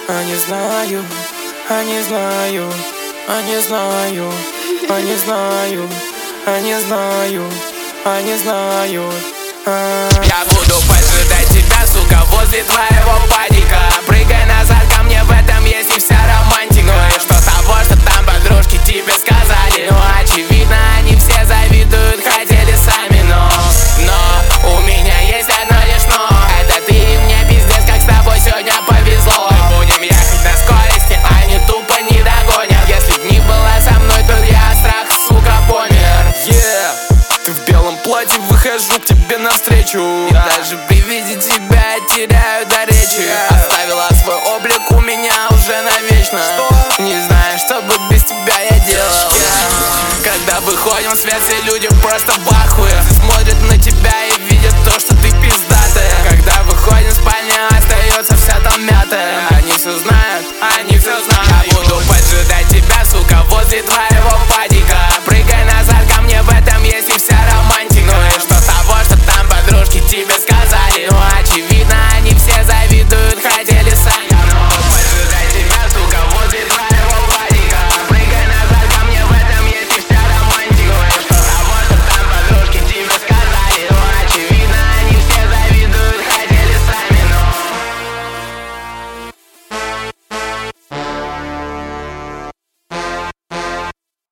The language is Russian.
Они знают, они знают, они знают, они знают, они знают, они знают. Я буду поджидать тебя, сука, возле твоего падика. Прыгай назад ко мне, в этом есть и вся романтика. Ну и что того, что там подружки тебе сказали? Ну очевидно, они все завидуют, хотели сами, но у меня есть одно лишь но. Это ты и мне пиздец, как с тобой сегодня повезло. Мы будем ехать на скорости, они тупо не догонят. Если б не была со мной, то я страх, сука, помер. Ты в белом платье, выхожу к тебе навстречу. И даже при виде тебя я теряю до речи. Оставила свой облик у меня уже навечно. Не знаю, что бы без тебя я делал. Когда выходим в свет, все люди просто в ахуе. Смотрят на